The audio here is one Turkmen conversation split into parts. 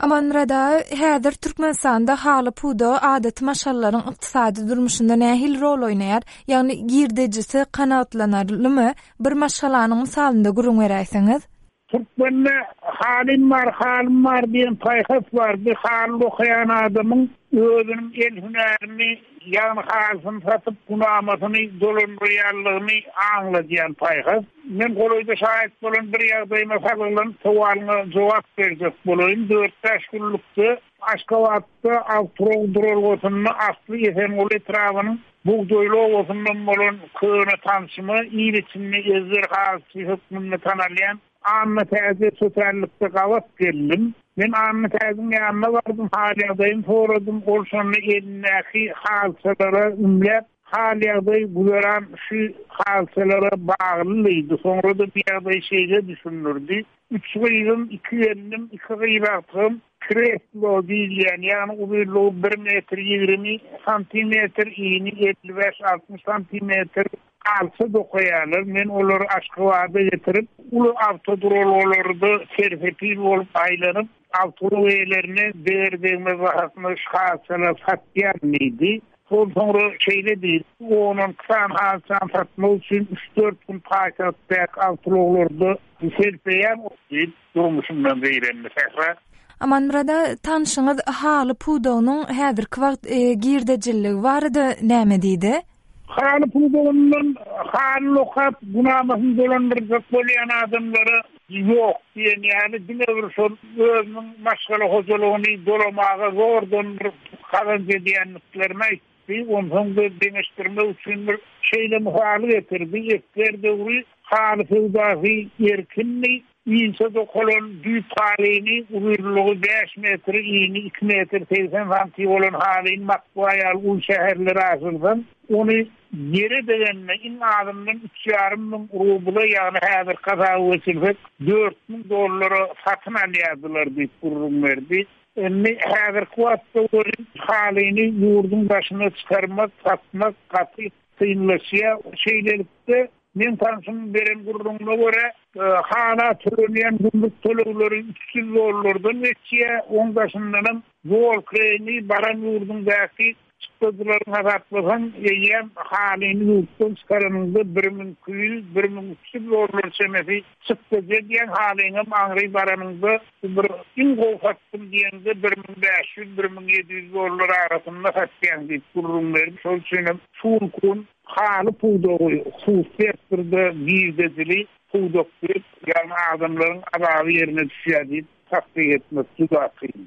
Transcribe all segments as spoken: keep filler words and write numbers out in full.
Amanrada häzir Türkmenistanda haly puda adaty maşallaryň ykdysady durmuşynda nähil rol oýnaýar? Ýagny girdejisi kanatlanarlymy? Bir maşalanyň misalynda gurun beräýsiňiz? Türkmenle halim var, halim var diýen taýhas bar. Bir hally okuyan adamyň özüniň el hünerini, ýagny halsyny satyp günahmasyny, dolandyrýarlygyny aňlaýan taýhas. Men goloýda şahit bolan bir ýagdaýma saglyň sowalyna jogap berjek bolaýyn. dört beş günlükde Aşgabatda Avtrodrolgosyny asly ýeten ol etrawynyň buğdoýly owasynyň bolan köne tanşymy, ýylyçyny ezber halsy hökmüni tanalýan Amma täze sosyallikde gavat geldim. Men amma täzin ýanyna bardym, halýagdaýym soradym, olşany elnäki halsalara ümläp, halýagdaý guýaran şu halsalara baglylydy. Sonra da bir ýagdaý şeýle düşünürdi. üç ýylym, iki ýylim, iki gyýratym, kreslo diýilýän, ýagny uzunlygy bir metr ýigirmi santimetr, ýyny elli beş altmış santimetr alsa dokuyalar. Men olary Aşgabatda getirip, ulu avtodrololordy serfetil bolup aýlanyp, avtodrollerine berdiğimiz vahatını şahsana satýan idi. Sonra şeyle değil, onun kısan halsan satma için üç dört gün paytahtdak avtodrolordy serpeýän değil, durmuşumdan beýrenmi sähra. Amanrada tanşyňyz haly pudonyň häzirki wagt e, girdejilligi barada näme diýdi? Haly pudonyň haly lokap günahmasyny dolandyrjak bolýan adamlary yok diýen, ýani dile bir şol özüniň maşgala hojalygyny dolamaga zordan bir kalan diýenliklerine aýtdy. Ondan da deňeşdirme üçin bir şeýle muhaly getirdi. Ýetler döwri haly sowdagy erkinlik İnse de kolon büyük halini uzunluğu beş metre, iyini iki metre seksen santim olan halini matbuayal ul şehirleri asıldan. Onu yere degenle in adımdan üç yarım bin rubla, yani hazır kazağı vesilfek dört bin doları satın alyadılar deyip kurum verdi. Yani hazır kuvatta olun halini yurdun başına çıkarmak, satmak, katı kıyınlaşıya şeylerlikte men tanşym beren gurruna göre hala törenýän gümrük tölegleri üç yüz dollardan geçýär. on başyndan yol kreni baran ýurdun däki çıkdylaryň haratlasan ýem halini ýurtdan çıkaranyňda bir min iki yüz bir min üç yüz dollar çemesi çıkdy diýen halini maňry baranyňda bir in gowfatdym diýende bir min beş yüz bir min yedi yüz dollar arasynda satýan diýip gurrun berdi. Şol üçin şunkun haly pudogy hususiyetde girdejili pudokdy, ýani adamlaryň azaby ýerine düşýär diýip takdir etmek juda kyn.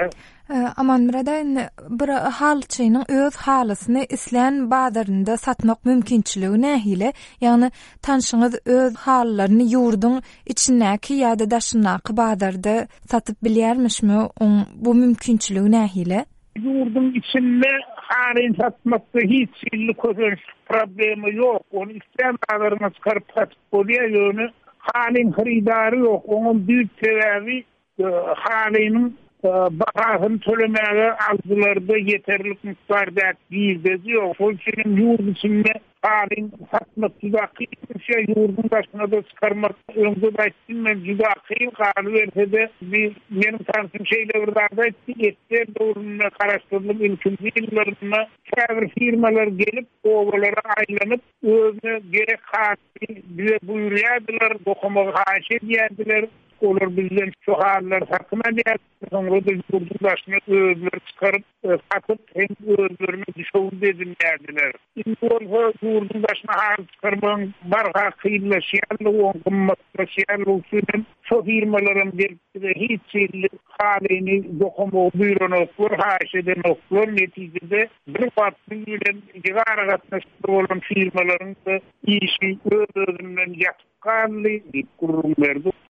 Amanrada bir halçynyň öz halysyny islen bazarynda satmak mümkinçiligi nähile? Ýani tanşyňyz öz hallaryny ýurdun içindäki ýa-da daşyndaky bazarda satyp bilýärmişmi? Bu mümkinçiligi nähile? Yurdun içinde halini satmakta hiç illi közönç problemi yok. Onu isteyen bazarına çıkarıp satıp bolýar, ýöne halin haridary yok. Onun büyük sebebi halinin bahasyny tölemäge arzularda yeterlik miktarda girdezi yok. Şol üçin ýurt içinde halin satmak juda kyn, şey ýurdun başyna da çıkarmak öňde aýtdym men juda kyn galy berse bir menim tanşym şeýle bir zada etdi, etler döwrüne garaşdyrdyk ilkinji ýyllarynda käbir firmalar gelip owalara aýlanyp özüne gerek hasy bize buýurýardylar, dokumagy haýş edýärdiler. Olar bizden şu haller takım edýär. Sonra da ýurdun başyna özleri çıkarıp satyp hem özlerini düşüp edinýärdiler. Indi ýurdun başyna hal çıkarmaň barga kıyınlaşýarlygy, on gymmatlaşýarlygy üçin şu firmalaryň beripdi hiç illi halini dokumagy buýranoklar, haýş edenoklar netijede bir wagtly bilen ýygara gatnaşyp bolan firmalaryň da işi öz-özünden ýatyp galy diýip gurrun berdi.